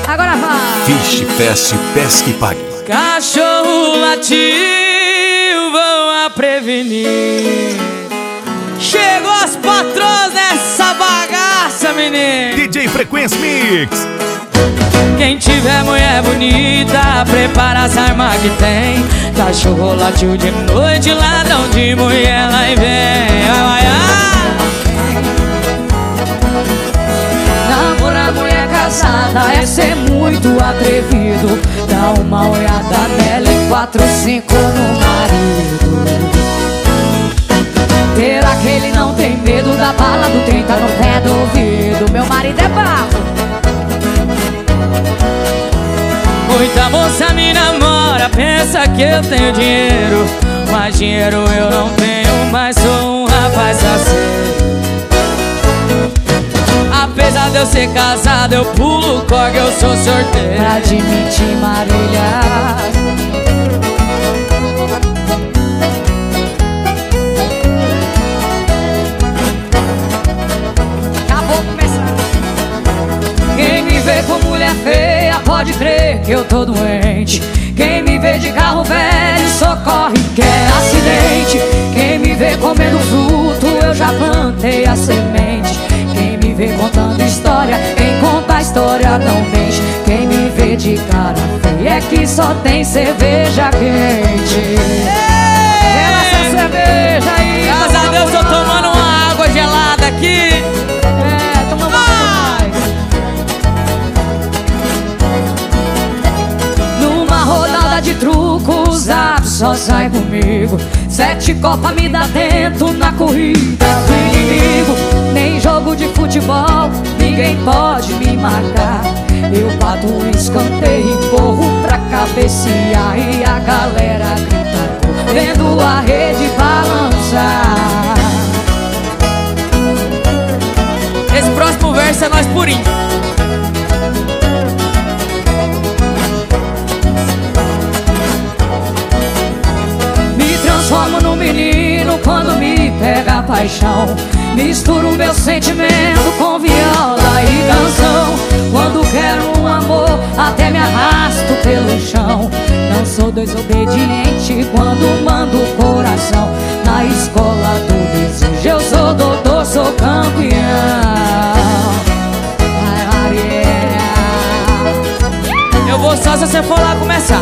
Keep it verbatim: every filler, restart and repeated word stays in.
Agora vai. Fiche, feste, pesque e pague. Cachorro latiu, vão a prevenir. Chegou as patroas nessa bagaça, menino. D J Frequência Mix. Quem tiver mulher bonita, prepara as armas que tem. Cachorro latiu de noite, ladrão de mulher lá e vem. Ai, ai. Namorar mulher casada é ser muito atrevido. Dá uma olhada nela e quatro, cinco no marido. Terá que ele não tem medo da bala do trinta no pé do ouvido. Meu marido é bravo. Muita moça me namora, pensa que eu tenho dinheiro. Mas dinheiro eu não tenho, mas sou um rapaz aceito. Apesar de eu ser casado, eu pulo corda, eu sou sorteiro. Pra admitir Marília. Acabou começando. Quem me vê com mulher feia pode crer que eu tô doente. Quem me vê de carro velho socorre que é acidente. Quem me vê comendo fruto eu já plantei a semente. Quem me vê contando história, quem conta a história não mente. Quem me vê de cara feia é que só tem cerveja quente. Gela essa cerveja aí. Graças a Deus eu tô tomando uma água gelada aqui. É, toma mais. Numa rodada de truco, o Zap só sai comigo. Sete copas me dá dentro na corrida do inimigo. Nem jogo de futebol, ninguém pode me marcar. Eu bato o escanteio e corro pra cabecear. E a galera grita, vendo a rede balançar. Esse próximo verso é nós purinho. Me transformo num menino quando me pega a paixão. Misturo meu sentimento com viola e canção. Quando quero um amor, até me arrasto pelo chão. Não sou desobediente quando mando o coração. Na escola do desejo eu sou doutor, sou campeão. Ai, Maria. Eu vou só se você for lá começar.